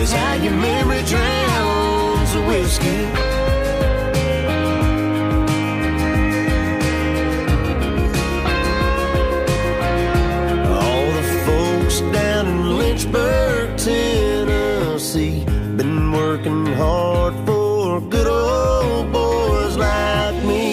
is how your memory drowns the whiskey. All the folks down in Lynchburg, Tennessee, been working hard for good old boys like me.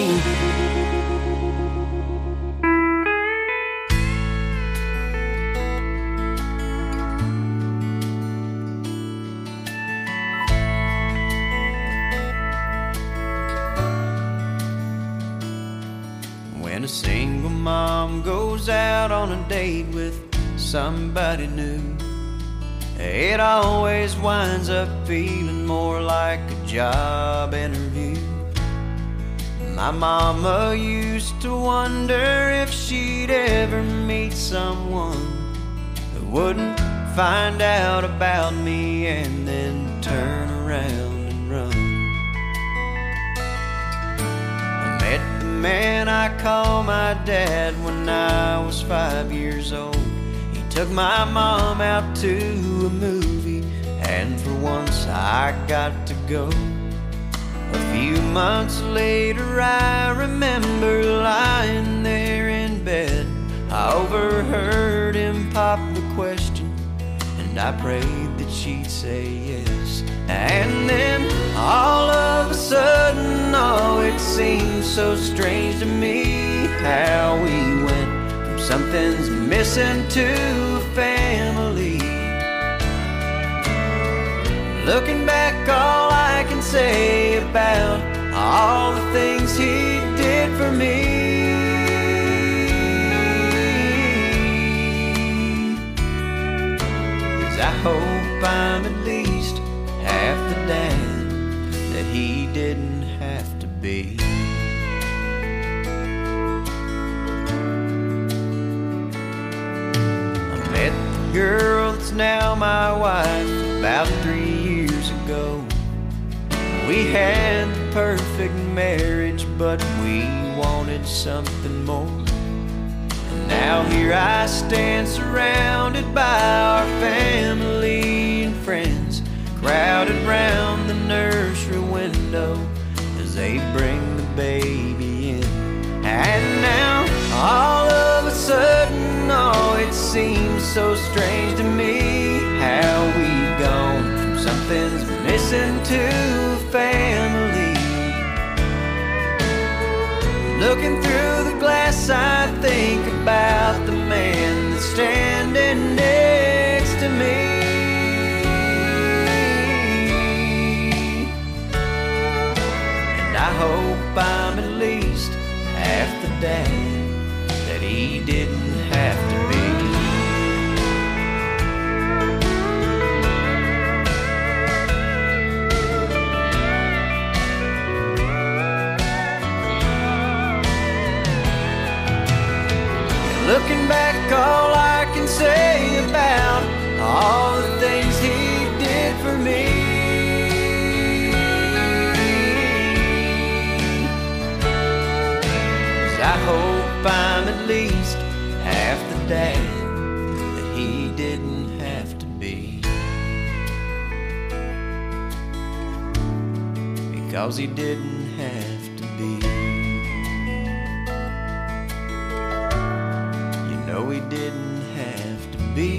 When a single mom goes out on a date with somebody new, it always winds up feeling more like a job interview. My mama used to wonder if she'd ever meet someone who wouldn't find out about me and then turn around and run. I met the man I call my dad when I was 5 years old. He took my mom out to a movie, and for once I got to go. A few months later I remember lying there in bed. I overheard him pop the question, and I prayed that she'd say yes. And then all of a sudden, oh, it seemed so strange to me how we went from something's missing to a family. Looking back, all I can say about all the things he did for me is I hope I'm at least half the dad that he didn't have to be. I met the girl that's now my wife about 3 years ago. We had the perfect marriage, but we wanted something more. And now here I stand surrounded by our family and friends, crowded round the nursery window as they bring the baby in. And now all of a sudden, oh, it seems so strange to me how we've gone from something's missing to family. Looking through the glass, I think about the man that's standing next to me. And I hope I'm at least half the dad that he didn't have to be. Looking back, all I can say about all the things he did for me is I hope I'm at least half the dad that he didn't have to be, because he didn't have to be. No, he didn't have to be.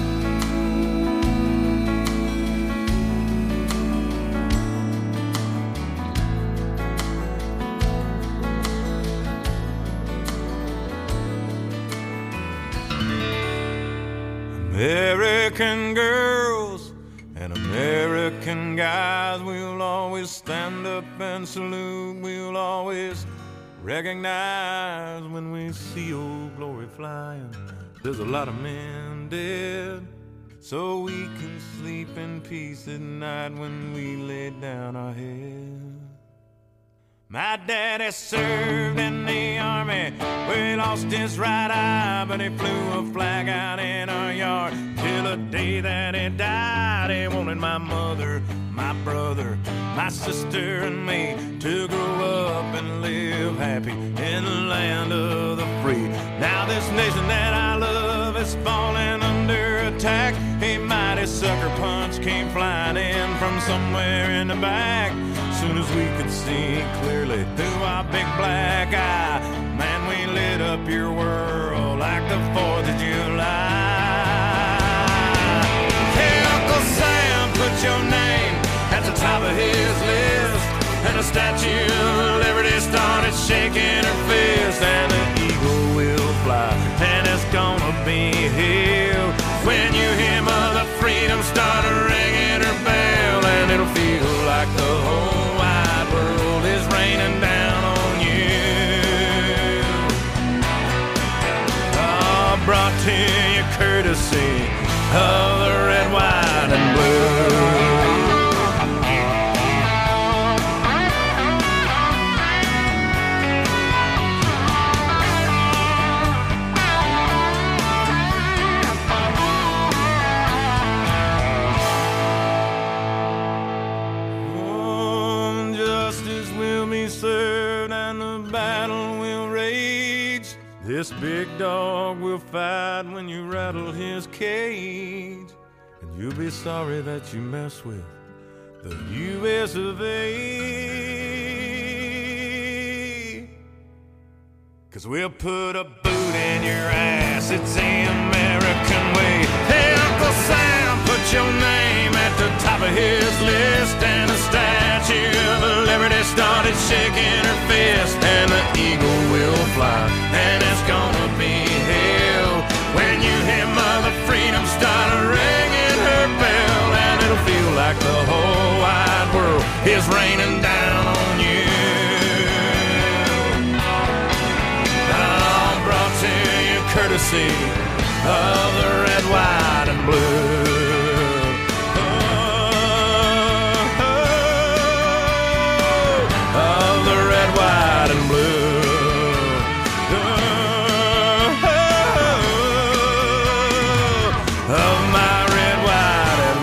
American girls and American guys, we'll always stand up and salute. We'll always recognize when we see old glory flying. There's a lot of men dead, so we can sleep in peace at night when we lay down our head. My daddy served in the army, where he lost his right eye, but he flew a flag out in our yard till the day that he died. He wanted my mother, my brother, my sister and me to grow up and live happy in the land of the free. Now this nation that I love is falling under attack. A mighty sucker punch came flying in from somewhere in the back. Soon as we could see clearly through our big black eye, man, we lit up your world like the 4th of July. Hey, Uncle Sam, put your name at the top of his list, and the Statue of Liberty started shaking her fist, and the eagle will fly, and it's gonna be here when you hear Mother Freedom start ringing her bell, and it'll feel like the whole wide world is raining down on you. Oh, brought to you courtesy of the red, white, and blue. Served and the battle will rage. This big dog will fight when you rattle his cage, and you'll be sorry that you mess with the U.S. of A. 'Cause we'll put a boot in your ass, it's the American way. Hey, Uncle Sam, put your name at the top of his list, and the Statue of Liberty started shaking her fist, and the eagle will fly, and it's gonna be hell when you hear Mother Freedom start ringing her bell, and it'll feel like the whole wide world is raining down on you. Oh, brought to you courtesy of the red, white, and blue. White and blue. Of my red, white, and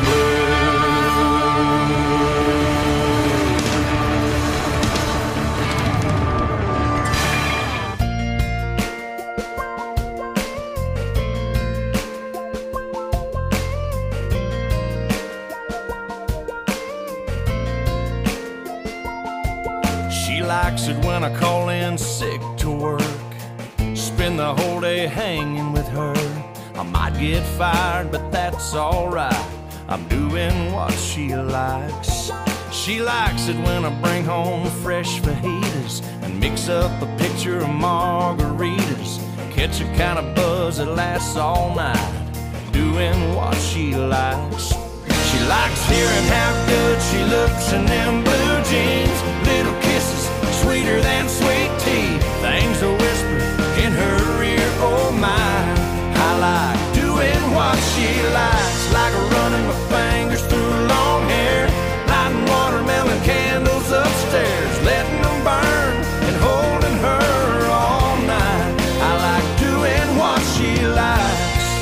likes it when I call in sick to work, spend the whole day hanging with her. I might get fired, but that's alright, I'm doing what she likes. She likes it when I bring home fresh fajitas and mix up a picture of margaritas, catch a kind of buzz that lasts all night, doing what she likes. She likes hearing how good she looks in them blue jeans, little kisses sweeter than sweet tea, things a whisper in her ear, oh my. I like doing what she likes, like running my fingers through long hair, lighting watermelon candles upstairs, letting them burn and holding her all night. I like doing what she likes.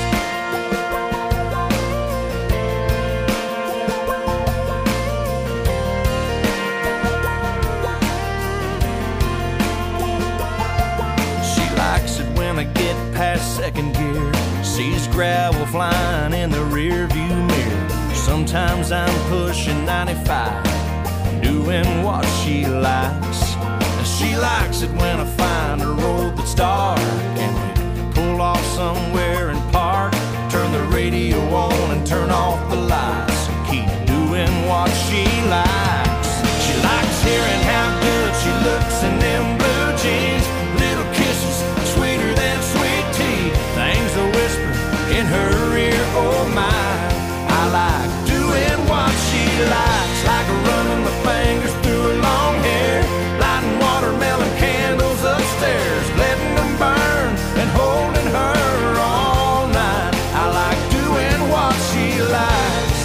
I get past second gear, sees gravel flying in the rear view mirror. Sometimes I'm pushing 95, doing what she likes. She likes it when I find a road that's dark and we pull off somewhere and park, turn the radio on and turn off the lights, and keep doing what she likes. She likes hearing how good she looks in them blue jeans, little kisses sweeter than sweet tea, things a whisper in her ear, oh my. I like doing what she likes, like running my fingers through her long hair, lighting watermelon candles upstairs, letting them burn and holding her all night. I like doing what she likes.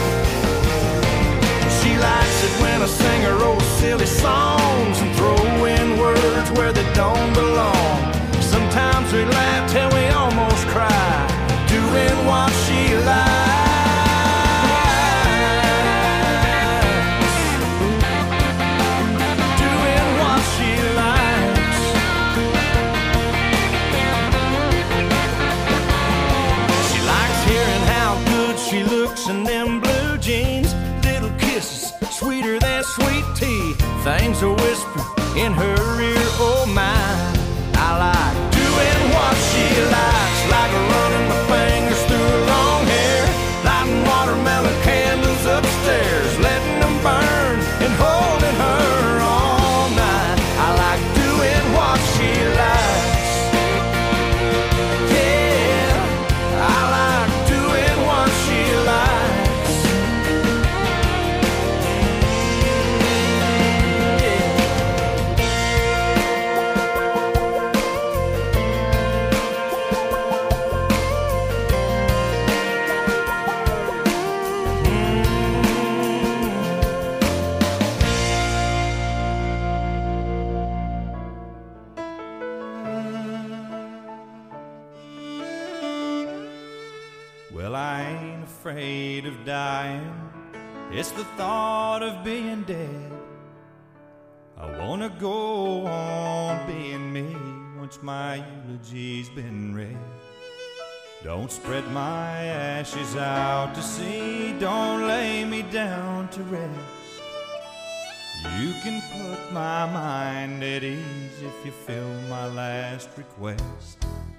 She likes it when I sing her old silly songs and throw in words where they don't belong. Sometimes we laugh till we almost cry, doing what she likes. Doing what she likes. She likes hearing how good blue jeans, little kisses, sweeter than sweet tea. Things are whispered in her ear, oh my. I like doing what she likes, like running my fingers through her long hair, lighting watermelon candles upstairs, letting them burn and holding her all night. I like doing what she likes. Yeah, I like doing what she likes. Well, I ain't afraid of dying. It's the thought of being dead. I wanna go on being me once my eulogy's been read. Don't spread my ashes out to sea. Don't lay me down to rest. You can put my mind at ease if you fill my last request.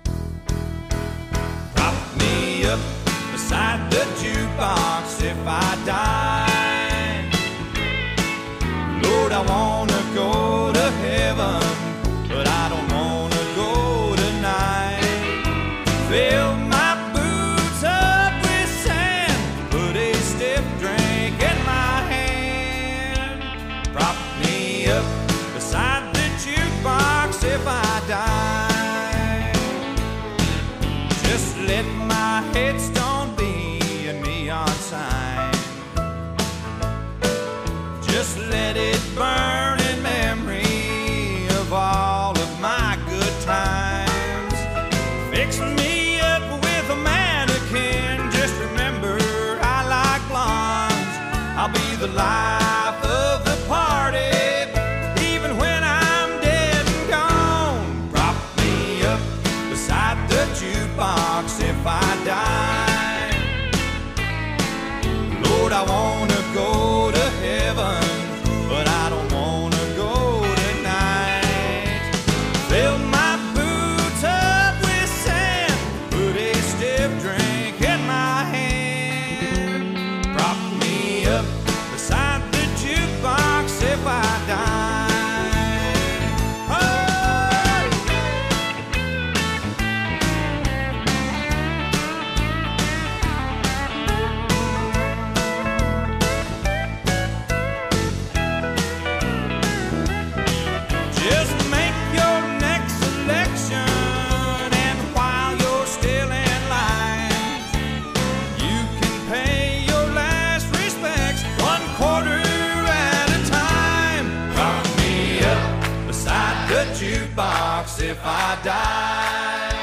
Prop me up beside the jukebox if I die. Lord, I wanna go to heaven, but I don't wanna go tonight. Fill my boots up with sand, put a stiff drink in my hand. Prop me up beside the jukebox if I die. Just let my headstone be a neon sign. Just let it burn in memory of all of my good times. Fix me up with a mannequin. Just remember I like blondes. I'll be the life of the party, even when I'm dead and gone. Prop me up beside the jukebox if I die. Lord, I wanna go to heaven, but I don't wanna go tonight. Fill my boots up with sand, put a stiff drink in my hand. Prop me up beside the jukebox if I die. Just make your next selection, and while you're still in line, you can pay your last respects 1/4 at a time. Prop me up beside the jukebox if I die.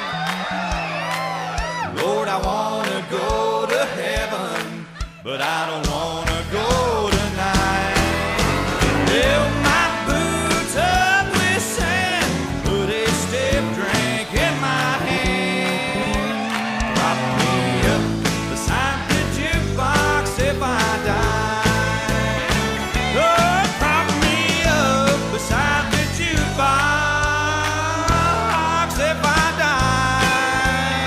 Lord, I wanna go to heaven, but I don't wanna go tonight. Fill my boots up with sand, put a stiff drink in my hand. Prop me up beside the jukebox if I die. Oh, prop me up beside the jukebox if I die.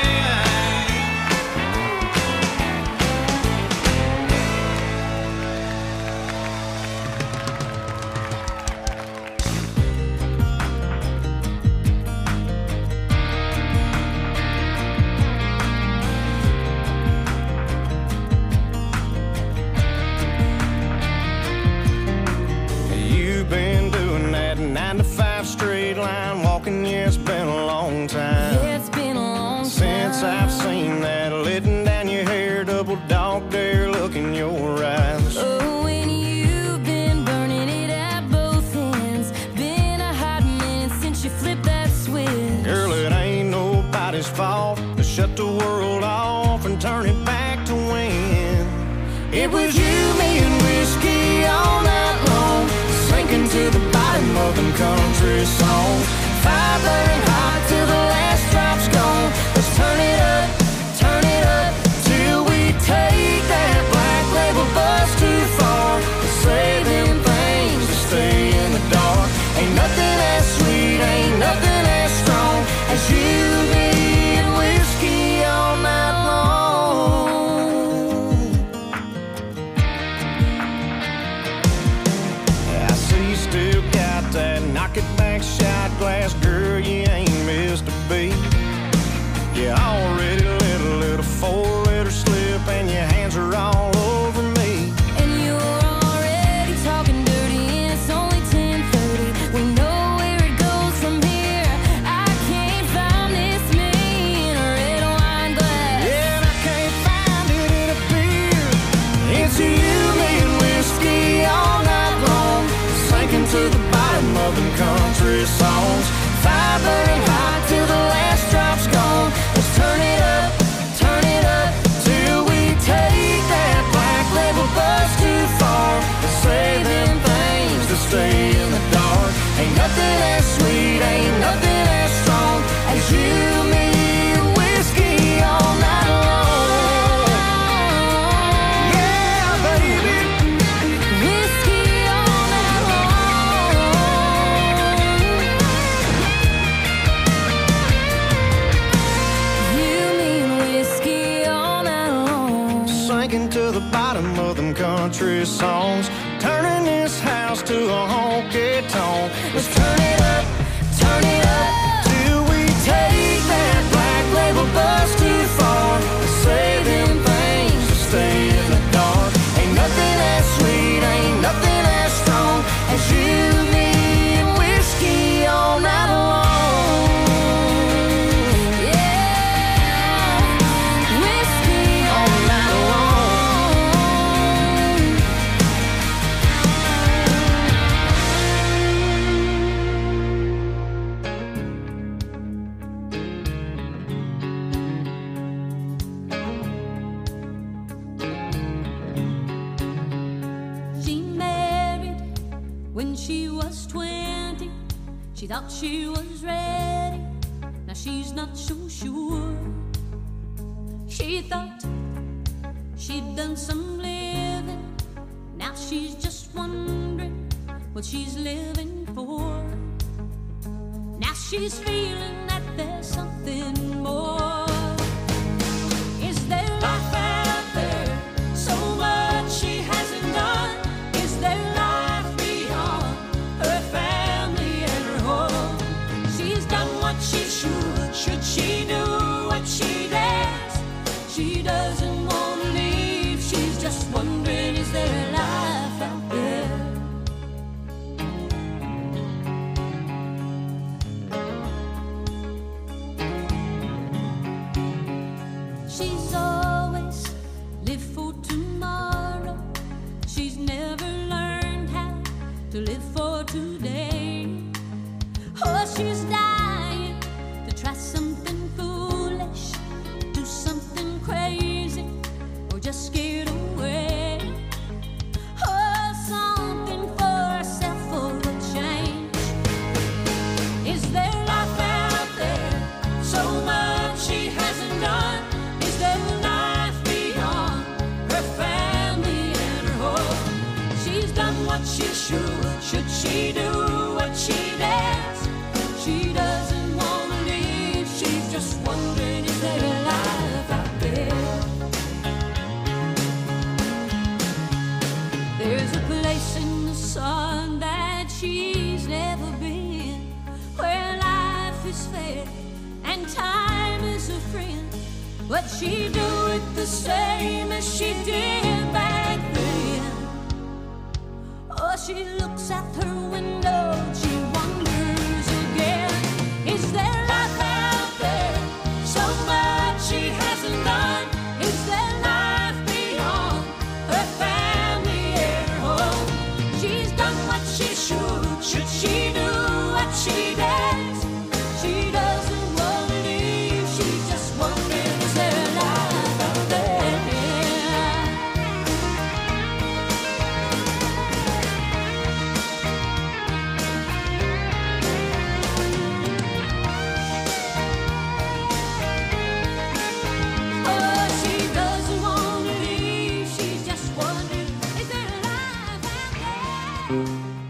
You've been doing that 9 to 5 straight line walking, yeah, it's been a long time. It's been a long time Since I've seen that, letting down your hair, double dog dare look in your eyes. Oh, and you've been burning it at both ends. Been a hot minute since you flipped that switch. Girl, it ain't nobody's fault to shut the world off and turn it back to when it was you, me, and whiskey all night long, sinking to the bottom of them country songs. Fire burning hot till the last drop's gone. Let's turn it up till we take that black to the bottom of them country songs, turning this house to a honky-tonk. Let's turn it up till we take that black label bus too far. Say them things to stay in the dark. Ain't nothing as sweet, ain't nothing as strong as you, me, and whiskey all night long. She thought she was ready, now she's not so sure. She thought she'd done some living, now she's just wondering what she's living for. Now she's feeling that there's something more. Is there life out there, so much she hasn't done? Is there life beyond her family and her home? She's done what she should she do what she dares? She doesn't want to leave, she's just wondering, is there life out there? She's always lived for tomorrow. She's never learned how to live for today. Oh, she's dying to try something foolish, do something crazy, or just get away. Oh, something for herself for a change. Is there life out there, so much she hasn't done? Is there life beyond her family and her home? She's done what she should she do what she dares? She doesn't want to leave, she's just wondering, is there a life out there? There's a place in the sun that she's never been, where life is fair and time is a friend. But she do it the same as she did back then. Oh, she looks out her window, she wonders again. Is there life out there, so much she hasn't done? Is there life beyond her family and her home? She's done what she should she do what she dares? She doesn't want to leave, she's just wondering, is there life out there? Oh, she doesn't want to leave, she's just wondering, is there life out there?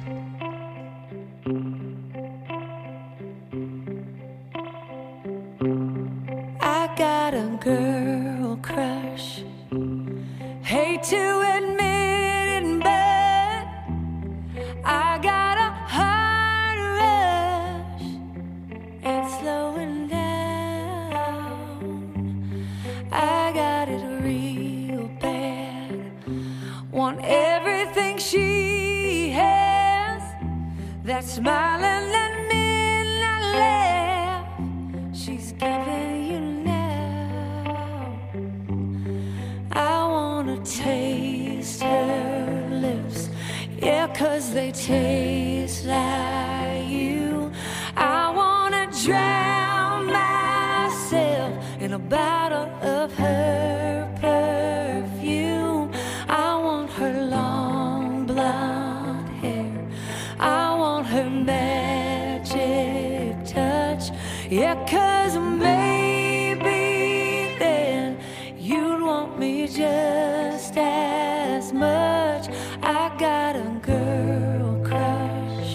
I got a girl crush. Hate to admit it, but I got a heart rush. It's slowing down. I got it real bad. Want everything she has. That smiling and midnight laugh she's giving you now. I wanna taste her lips, yeah, 'cause they taste like you. I wanna drown myself in a bottle of her perfume. I want her long blonde hair, I want her magic touch, yeah, 'cause maybe then you'd want me just as much. I got a girl crush.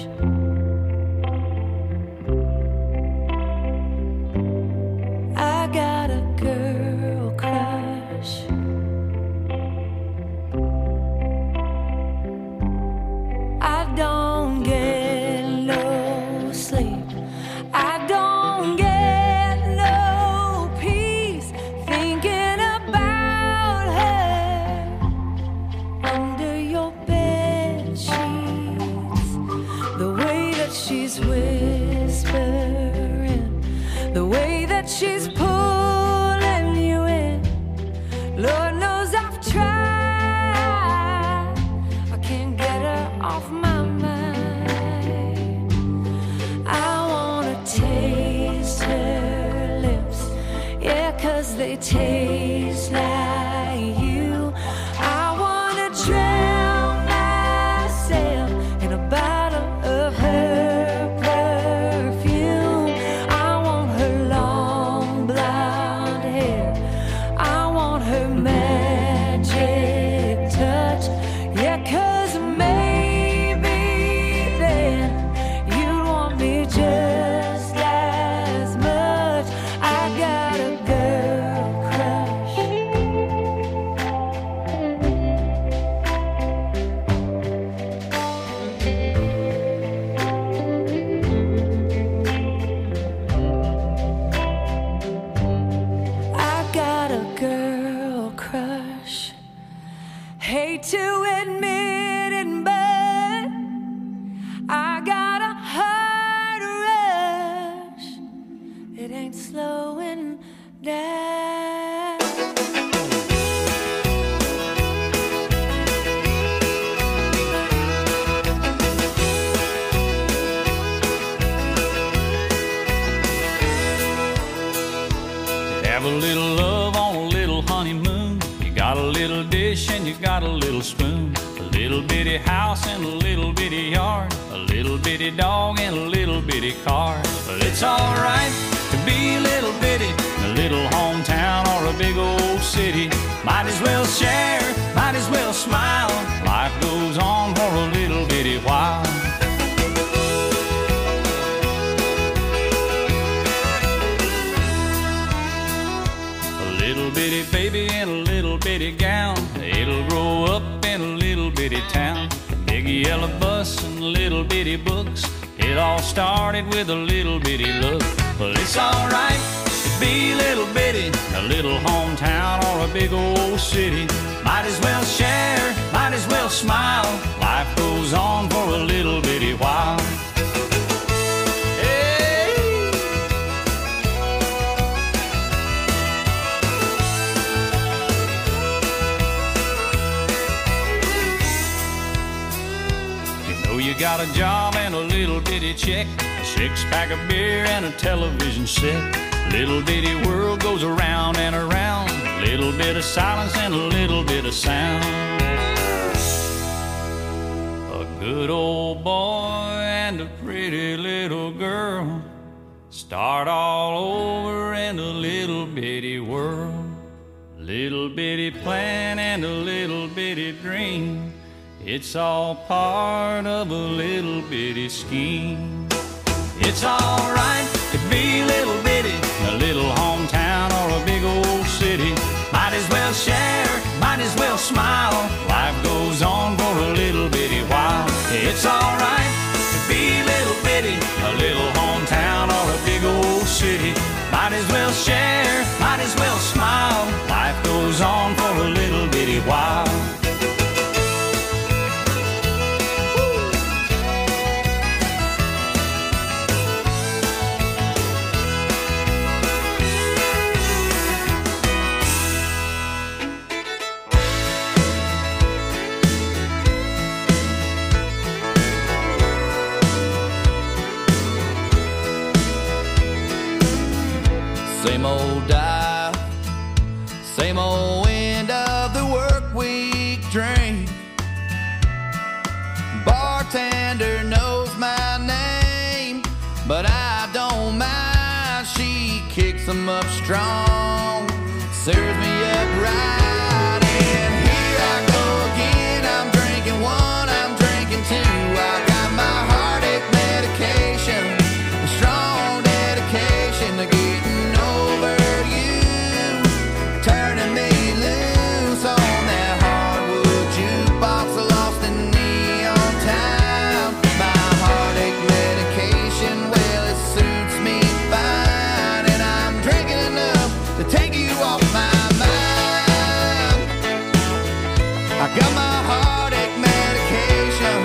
I got a girl crush. hate to admit it, but I got a heart rush. It ain't slowing down. Have a little love on a little honeymoon. You got a little dish and you got a little spoon. A little bitty house and a little bitty yard. A little bitty dog and a little bitty car. But it's alright to be a little bitty in a little hometown or a big old city. Might as well share, might as well smile. Life goes on for a little bitty while. Little bitty baby in a little bitty gown. It'll grow up in a little bitty town. Big yellow bus and little bitty books. It all started with a little bitty look. But it's alright to be a little bitty in a little hometown or a big old city. Might as well share, might as well smile. Life goes on for a little bitty while. You got a job and a little bitty check, a six-pack of beer and a television set. Little bitty world goes around and around. A little bit of silence and a little bit of sound. A good old boy and a pretty little girl start all over in a little bitty world. Little bitty plan and a little bitty dream. It's all part of a little bitty scheme. It's alright to be a little bitty in a little hometown or a big old city. Might as well share, might as well smile. Life goes on for a little bitty while. It's alright to be a little bitty in a little hometown or a big old city. Might as well share, might as well smile. Life goes on for a little bitty while. Same old dive, same old end of the work week drink. Bartender knows my name, but I don't mind. She kicks 'em up strong, serves me up right. And here I go again, I'm drinking one, I'm drinking two. I got my heartache medication, a strong dedication to getting over you, turning me loose on that hardwood jukebox, lost in neon town. My heartache medication, well, it suits me fine, and I'm drinking enough to take you off my mind. I got my heartache medication.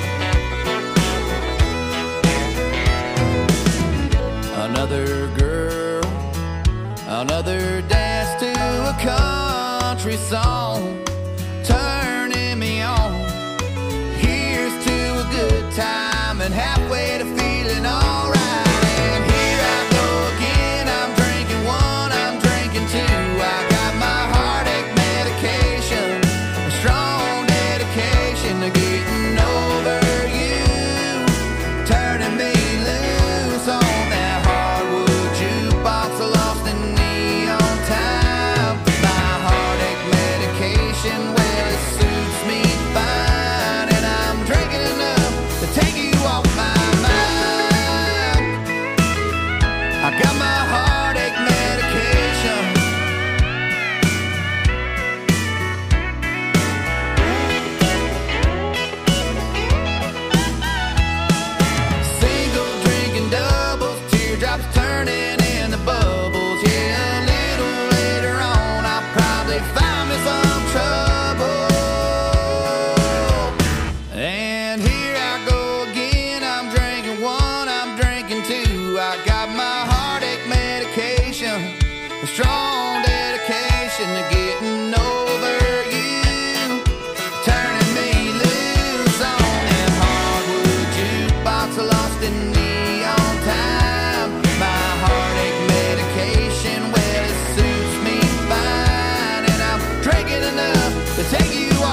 Another girl, another dance to a country song, turning me on. Here's to a good time and halfway to feeling alright. And here I go again, I'm drinking one, I'm drinking two. I got my heartache medication, a strong dedication to getting over you, turning me loose on that hardwood jukebox, lost in neon town. My heartache medication.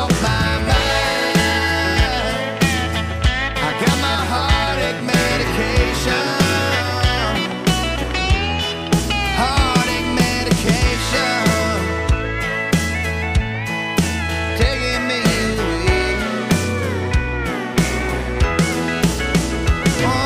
off my mind. I got my heartache medication. Heartache medication. Taking me away. Oh.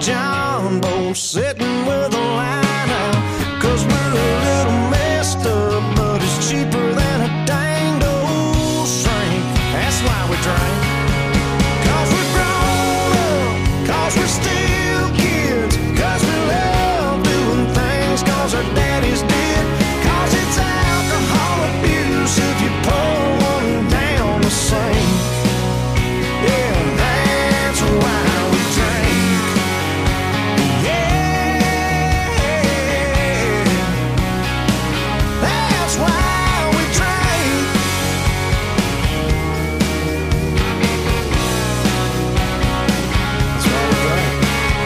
John boat sitting with a line out. 'Cause we're a little messed up, but it's cheaper than a danged old shrink. That's why we drink. 'Cause we're grown up, 'cause we're still kids, 'cause we love doing things 'cause our daddies did. 'Cause it's alcohol abuse if you pour one down the sink. Yeah, that's why we drink. That's why we drink. That's why we drink.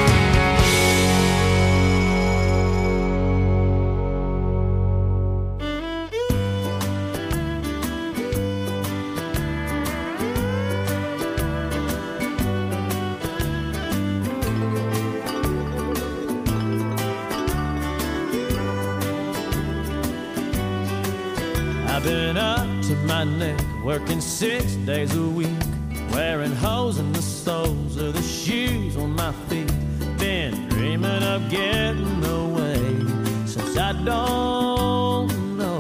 I've been up to my neck, working 6 days a week, wearing holes in the soles of the shoes on my feet. Been dreaming of getting away since I don't know.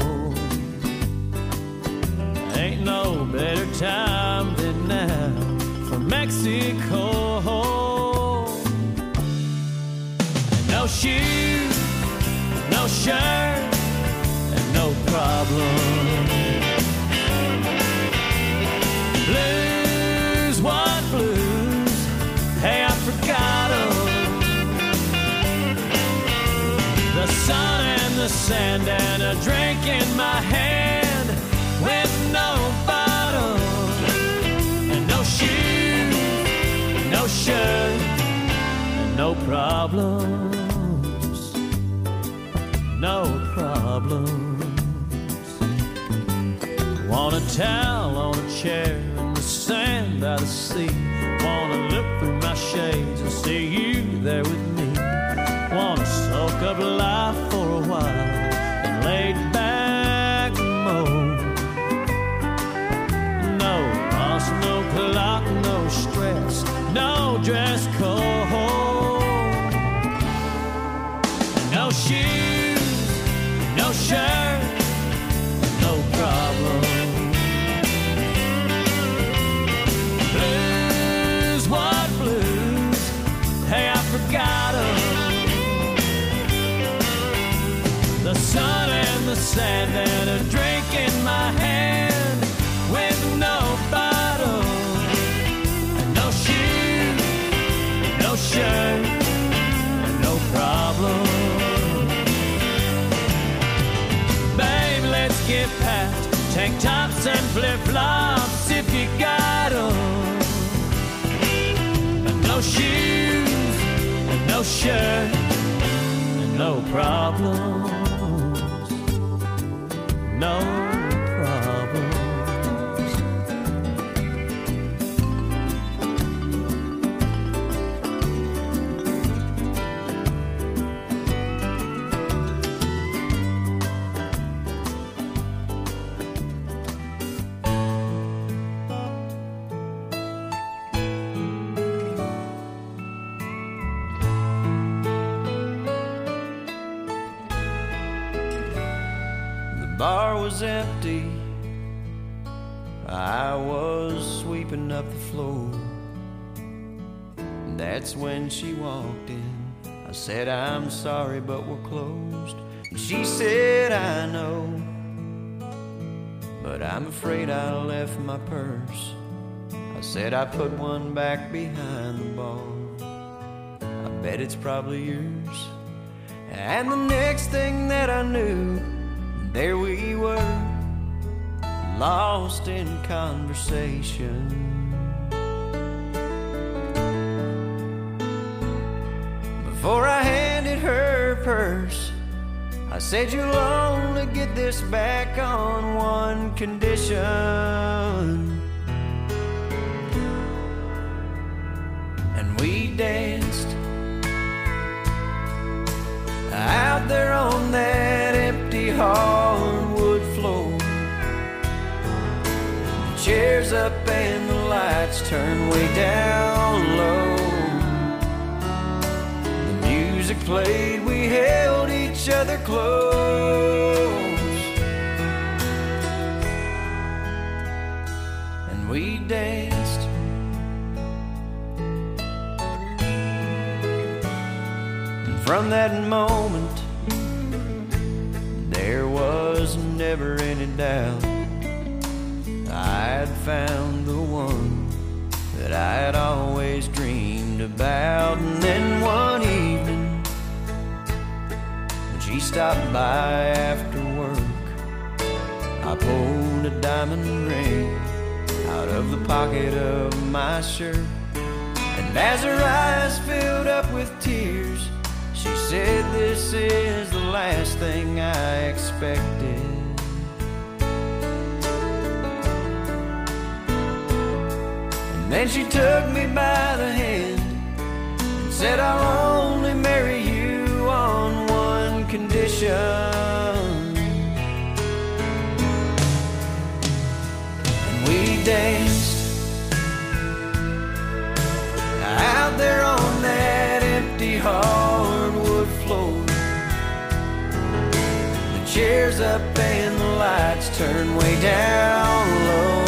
Ain't no better time than now for Mexico. No shoes, no shirt, no problem. Blues, what blues? Hey, I forgot 'em. The sun and the sand and a drink in my hand with no bottom. And no shoes, no shirt, and no problems. No problems. Want a towel on a chair in the sand by the sea. Wanna look through my shades and see you there with me. Wanna soak up life for a while and lay back mode. No boss, no clock, no stress, no dress code. No shoes, no shirt, no problem. Blues, what blues? Hey, I forgot 'em. The sun and the sand and a drink in my hand with no bottom. And no shoes, no shirt, and no problem. Babe, let's get packed. Tank tops and flip-flops if you got 'em. And no shoes, and no shirt, and no problems. No problems. Bar was empty. I was sweeping up the floor. That's when she walked in. I said, I'm sorry, but we're closed. And she said, I know, but I'm afraid I left my purse. I said, I put one back behind the bar. I bet it's probably yours. And the next thing that I knew, there we were, lost in conversation. Before I handed her purse, I said, you'll only get this back on one condition. And we danced out there on that empty hardwood floor. The chairs up and the lights turned way down low. music played, we held each other close, and we danced. And from that moment, there was never any doubt I'd found the one that I had always dreamed about. And then one evening, when she stopped by after work, I pulled a diamond ring out of the pocket of my shirt. And as her eyes filled up with tears, she said, "This is the last thing I expected." And then she took me by the hand and said, "I'll only marry you on one condition." And we danced out there on that empty hardwood floor, the chairs up and the lights turned way down low.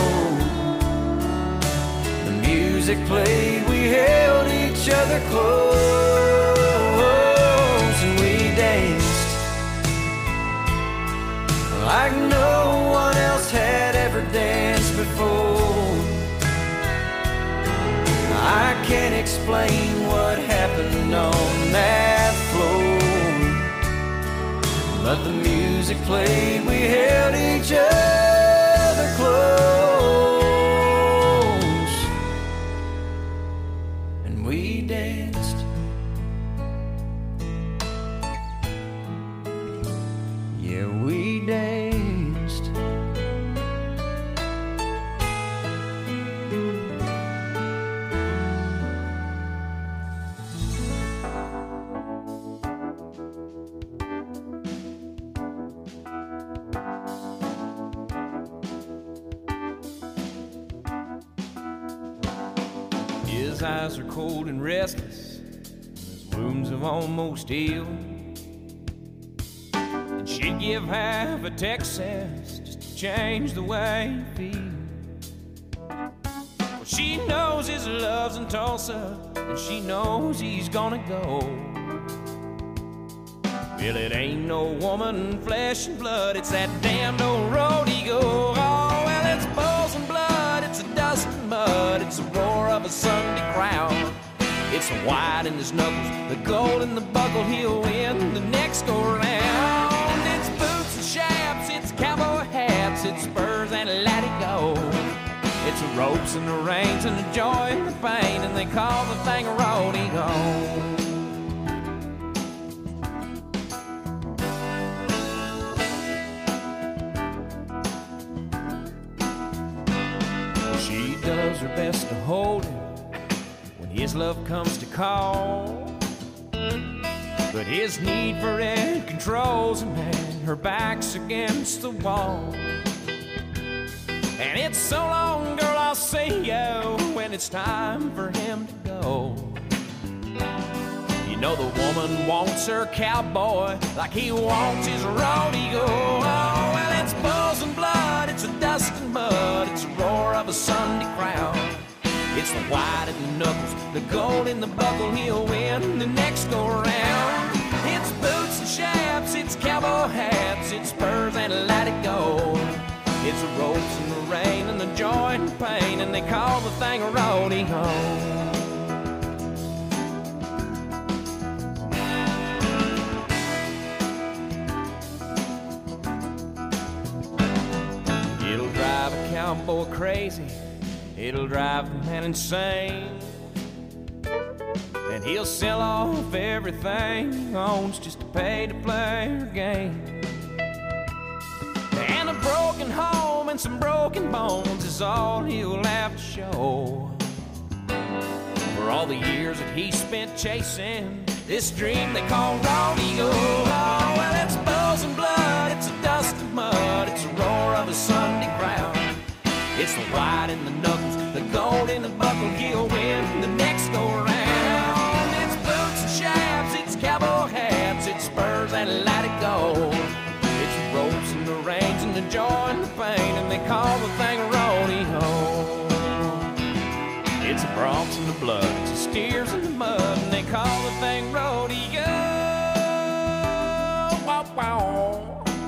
The music played, we held each other close, and we danced like no one else had ever danced before. I can't explain what happened on that floor, but the music played, we held each other close, and we danced. Yeah, we danced. His eyes are cold and restless, his wounds have almost healed. And she'd give half a Texas just to change the way you feel. Well, she knows his love's in Tulsa, and she knows he's gonna go. Well, it ain't no woman, flesh and blood, it's that damned old road he go. Oh, well, it's bulls and blood, it's the dust and mud, it's the roar of a Sunday crowd. It's the white in his knuckles, the gold in the buckle, he'll win the next go round. It's boots and chaps, it's cowboy hats, it's spurs and let it go. It's the ropes and the reins and the joy and the pain, and they call the thing a rodeo. She does her best to hold him when his love comes to call, but his need for it controls him, and her back's against the wall. And it's so long, girl, I'll see you when it's time for him to go. You know the woman wants her cowboy like he wants his rodeo. Oh, well, it's bulls and blood, it's the dust and mud, it's the roar of a Sunday crowd. It's the white in the knuckles, the gold in the buckle, he'll win the next go round. It's boots and chaps, it's cowboy hats, it's spurs and let it go. It's the ropes and the rain and the joy and the pain, and they call the thing a rodeo. It'll drive a cowboy crazy, it'll drive the man insane, and he'll sell off everything he owns just to pay to play her game. And a broken home and some broken bones is all he'll have to show for all the years that he spent chasing this dream they call rodeo. Oh, well, it's bulls and blood, it's the dust and mud, it's the roar of a Sunday crowd. It's the white in the knuckles, the gold in the buckle, he'll win the next go round. It's boots and chaps, it's cowboy call the thing a rodeo. It's the broncs and the bloods, the steers in the mud, and they call the thing rodeo. Wow, wow.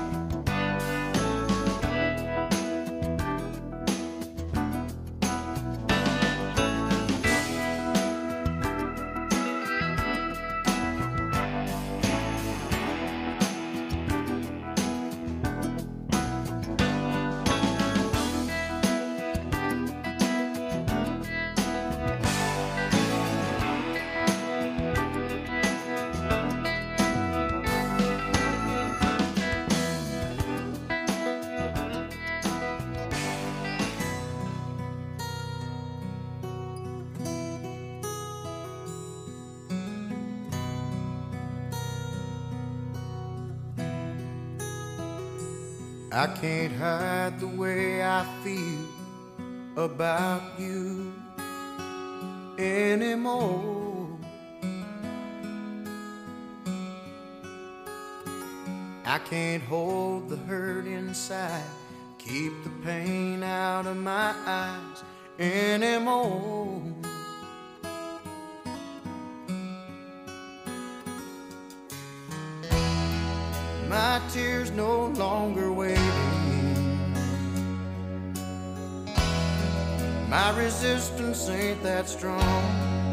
I can't hide the way I feel about you anymore. I can't hold the hurt inside, keep the pain out of my eyes anymore. My tears no longer waiting. My resistance ain't that strong.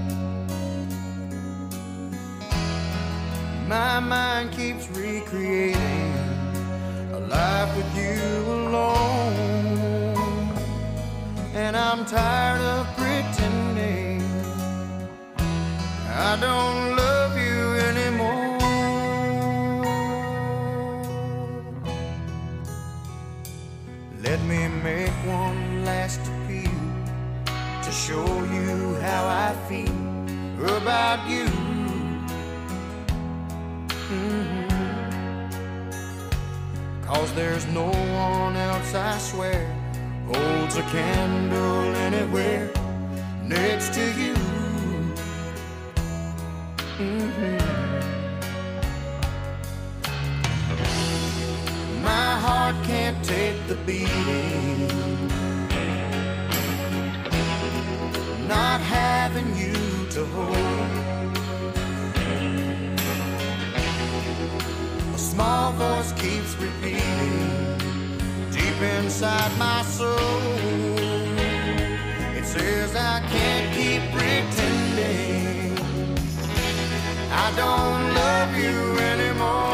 My mind keeps recreating a life with you alone. And I'm tired of pretending I don't love you anymore. Let me make one last appeal to show you how I feel about you. Cause there's no one else, I swear, holds a candle anywhere next to you. My heart can't take the beating, not having you to hold. A small voice keeps repeating deep inside my soul. It says I can't keep pretending I don't love you anymore.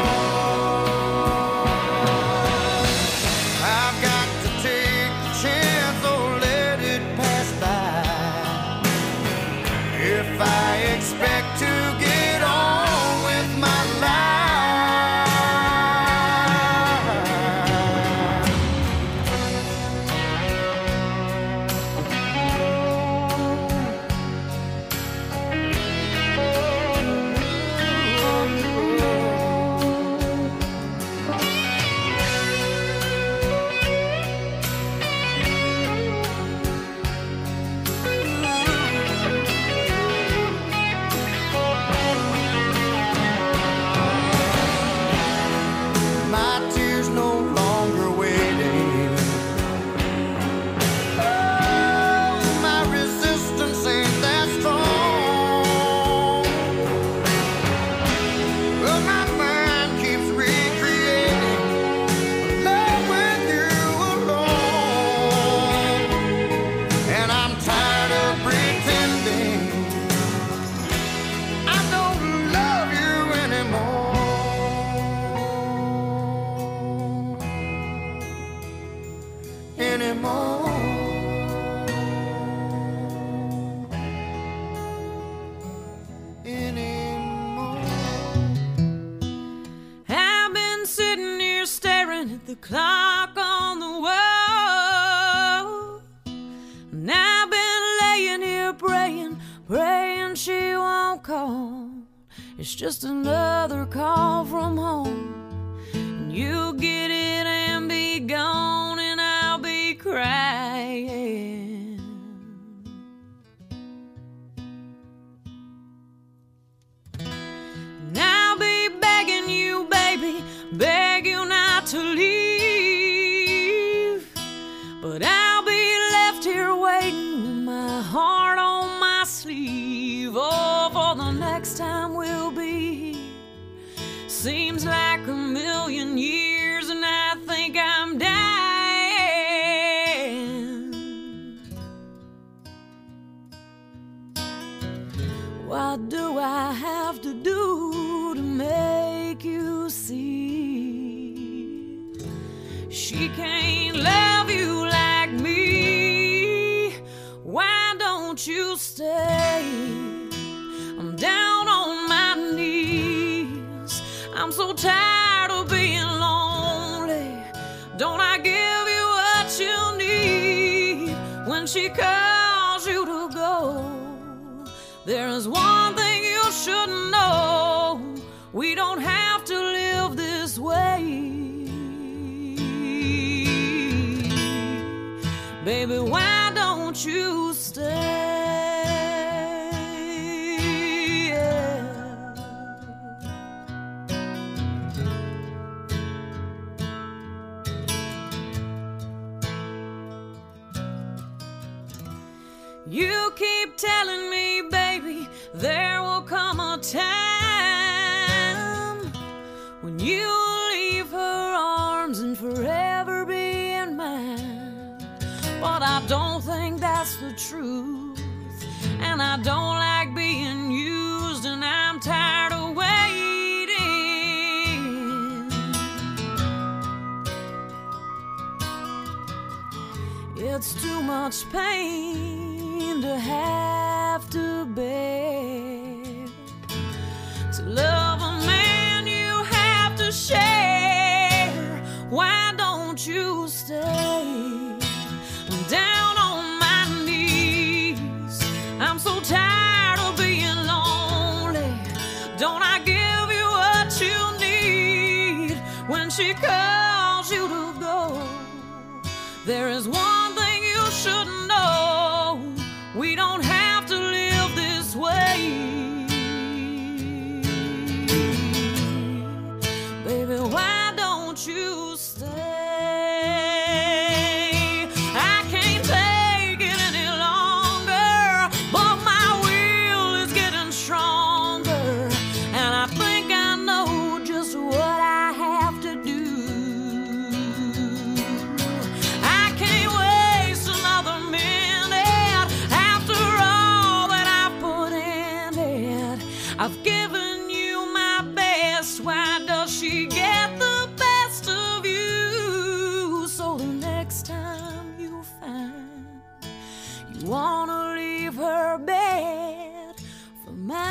If I expect to get on with my The clock on the wall, and I've been laying here praying she won't call. It's just another call from home, and you'll get it and be gone, and I'll be crying. And I'll be begging you, baby, beg you not to leave. But Seems like a million years and I think I'm dying. What do I have to do to make you see? She can't love you like me. Why don't you stay? I'm down on my knees. I'm so tired of being lonely. Don't I give you what you need when she calls you to go? There is one thing you should know. We don't have to live this way. Baby, why don't you stay? You keep telling me, baby, there will come a time when you'll leave her arms and forever be in mine. But I don't think that's the truth, and I don't like being used, and I'm tired of waiting. It's too much pain to have to bear. To love a man you have to share. Why don't you stay? I'm down on my knees. I'm so tired of being lonely. Don't I give you what you need when she calls you to go? There is one thing you should know. We don't have to live this way. Baby, why don't you stay? I can't take it any longer, but my will is getting stronger, and I think I know just what I have to do. I can't waste another minute after all that I put in it. I've given you my best. Why does she get the best of you? So the next time you find you wanna leave her bed for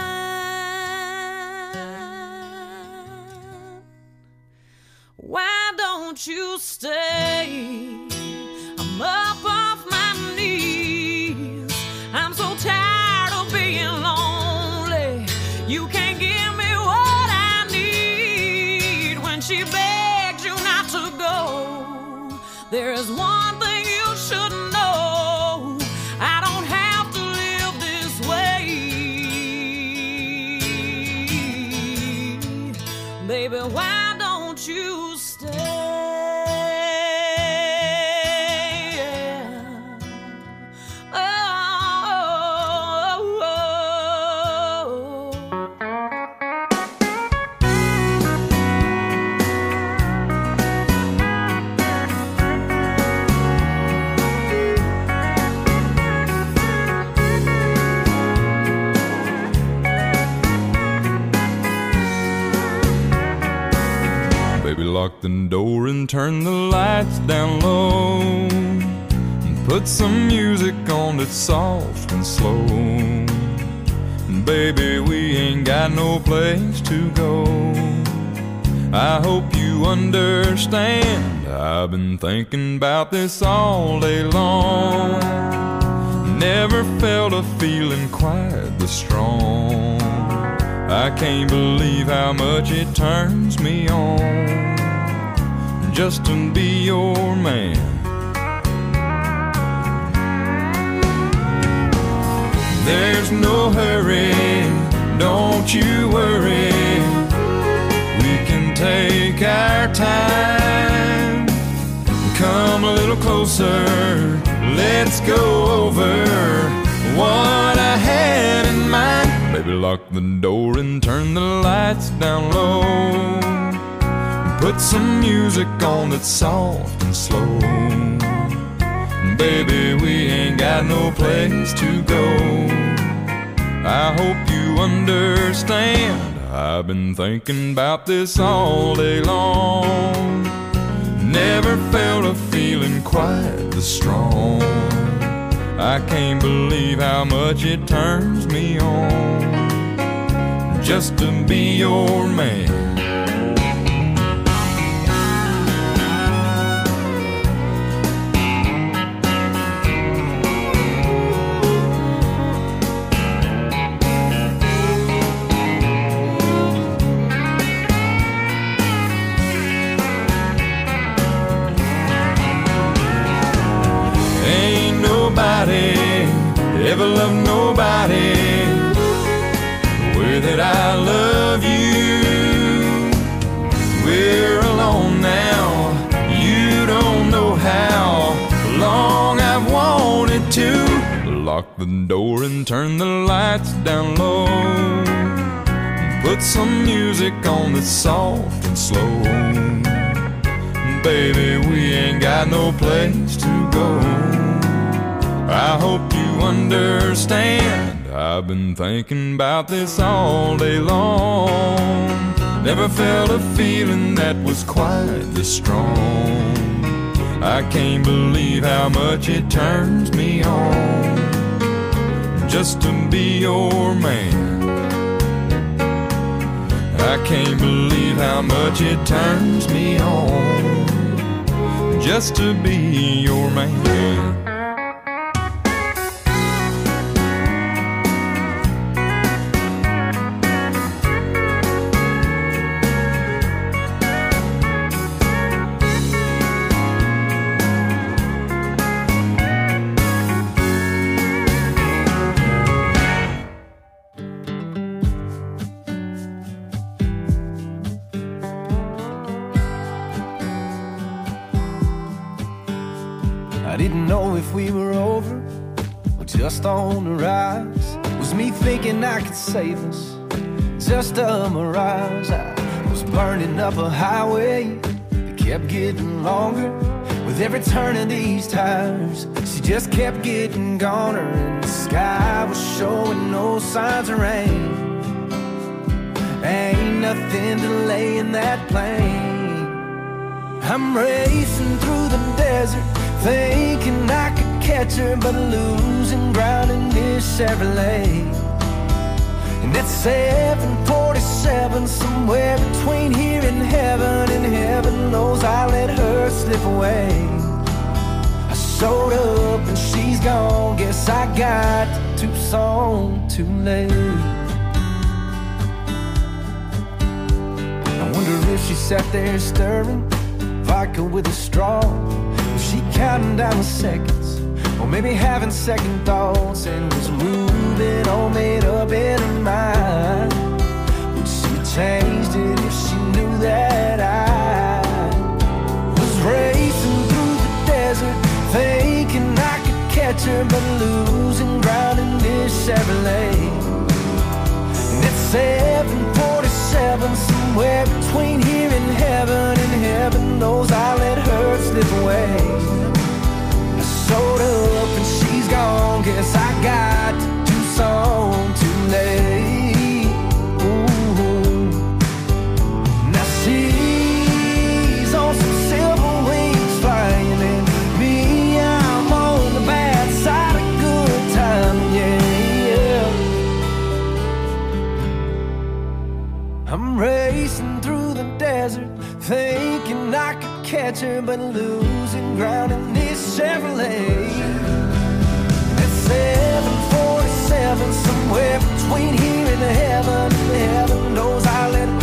mine, why don't you stay? I'm up off my knees. I'm so tired of being lonely. You can't give me what I need when she begs you not to go. There is one thing you should know. I don't have to live this way. Baby, why don't you stay? Baby, lock the door and turn the lights down low, and put some music on that's soft and slow. And baby, we ain't got no place to go. I hope you understand, I've been thinking about this all day long. Never felt a feeling quite this strong. I can't believe how much it turns me on just to be your man. There's no hurry, don't you worry. We can take our time. Come a little closer, let's go over what I had in mind. Baby, lock the door and turn the lights down low. Put some music on that's soft and slow. Baby, we ain't got no place to go. I hope you understand. I've been thinking about this all day long. Never felt a feeling quite this strong. I can't believe how much it turns me on just to be your man. Ever love nobody the way that I love you. We're alone now. You don't know how long I've wanted to lock the door and turn the lights down low. Put some music on that's soft and slow. Baby, we ain't got no place to go. I hope you understand. I've been thinking about this all day long. Never felt a feeling that was quite this strong. I can't believe how much it turns me on just to be your man. I can't believe how much it turns me on just to be your man. I didn't know if we were over or just on the rise. Was me thinking I could save us just a mirage? I was burning up a highway that kept getting longer with every turn of these tires. She just kept getting goner, and the sky was showing no signs of rain. Ain't nothing delaying that plane. I'm racing through the desert, thinking I could catch her, but losing ground in this Chevrolet. And at 747, somewhere between here and heaven knows I let her slip away. I showed up and she's gone, guess I got to Tucson too late. I wonder if she sat there stirring vodka with a straw. Was she counting down the seconds, or maybe having second thoughts, and was moving all made up in her mind? Would she have changed it if she knew that I was racing through the desert, thinking I could catch her, but losing ground in this Chevrolet? And at 747, somewhere between here and heaven knows I let her slip away. I showed up and she's gone, guess I got to Tucson too late. Ooh. Now she's on some silver wings flying, and me, I'm on the bad side of good time, yeah. I'm racing through the desert, thinking I could catch her, but losing ground in this Chevrolet. At 747, somewhere between here and heaven knows I let